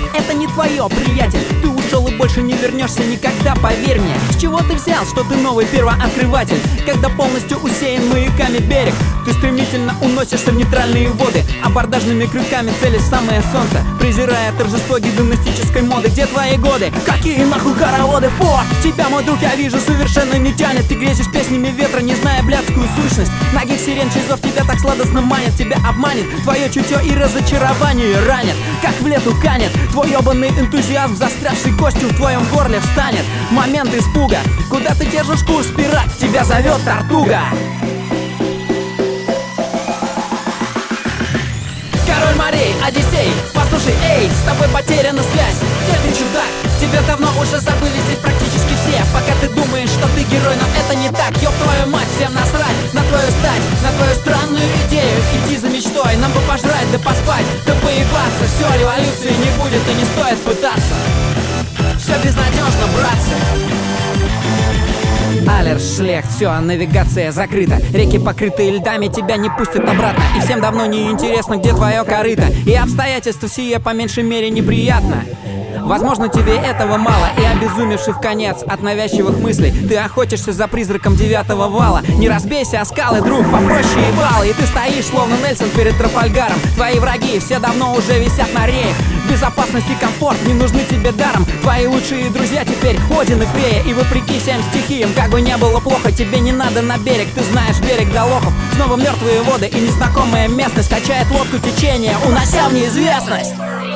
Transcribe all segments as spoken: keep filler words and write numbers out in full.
это не твое, приятель. Ты ушел и больше не вернешься никогда, поверь мне. С чего ты взял, что ты новый первооткрыватель? Когда полностью усеян маяками берег, ты стремительно уносишься в нейтральные воды, абордажными крюками целясь в самое солнце, презирая торжество гедонистической моды. Где твои годы? Какие нахуй хороводы? Фу! Тебя, мой друг, я вижу, совершенно не тянет. Ты грезишь песнями ветра, не зная блядскую сущность. Нагих сирен, чей зов тебя так сладостно манит. Тебя обманет твое чутье и разочарование ранит, как в лету канет. Твой ебаный энтузиазм, застрявший костью в твоем горле встанет. Момент испуга, куда ты держишь курс, пират, тебя зовет Тартуга. Король морей, Одиссей, послушай, эй, с тобой потеряна связь. Где ты, чудак? Тебя давно уже забыли здесь практически все. Пока ты думаешь, что ты герой, но это не так. Ёб твою мать, всем насрать на твою стать, на твою странную идею. Иди за мечтой, нам бы пожрать, да поспать, да поебаться. Все, революции не будет и не стоит пытаться. Все безнадежно, братцы. Алершлехт, все, навигация закрыта. Реки, покрытые льдами, тебя не пустят обратно. И всем давно не интересно, где твое корыто. И обстоятельства сие по меньшей мере неприятно. Возможно, тебе этого мало, и обезумевший в конец от навязчивых мыслей, ты охотишься за призраком девятого вала. Не разбейся о скалы, друг, попроще ебалы. И ты стоишь, словно Нельсон перед Трафальгаром. Твои враги все давно уже висят на реях. Безопасность и комфорт не нужны тебе даром. Твои лучшие друзья теперь Один и Фея. И вопреки всем стихиям, как бы не было плохо, тебе не надо на берег. Ты знаешь берег до лохов. Снова мертвые воды и незнакомая местность качает лодку течения, унося в неизвестность.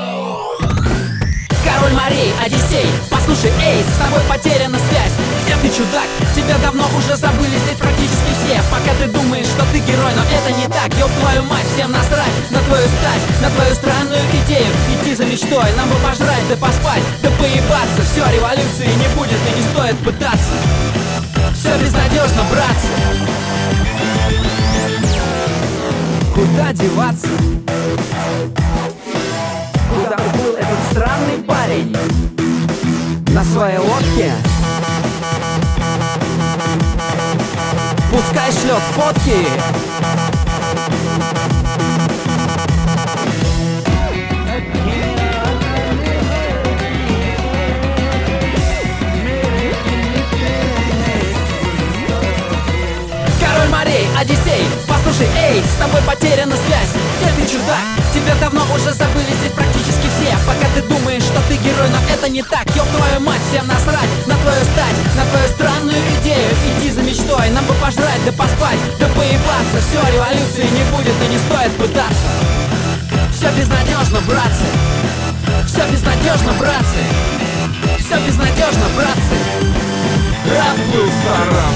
Король морей, Одиссей, послушай, эй, с тобой потеряна связь. Где ты, чудак? Тебя давно уже забыли здесь практически все. Пока ты думаешь, что ты герой, но это не так. Ёб твою мать, всем насрать на твою стать, на твою странную идею. Иди за мечтой, нам бы пожрать, да поспать, да поебаться. Все, революции не будет и не стоит пытаться. Все безнадежно, братцы. Куда деваться? Куда уплыл этот странный парень? На своей лодке? Пускай шлет фотки. Король морей, Одиссей, послушай, эй, с тобой потеряна связь. Где ты, чудак? Тебя давно уже забыли здесь практически все. Пока ты думаешь, что ты герой, но это не так. Ёб твою мать, всем насрать на твою стать, на твою странную идею. Иди за мечтой, нам бы пожрать, да поспать, да поебаться. Все, революции не будет и не стоит пытаться. Все безнадежно, братцы. Все безнадежно, братцы. Все безнадежно, братцы. Рад был старым.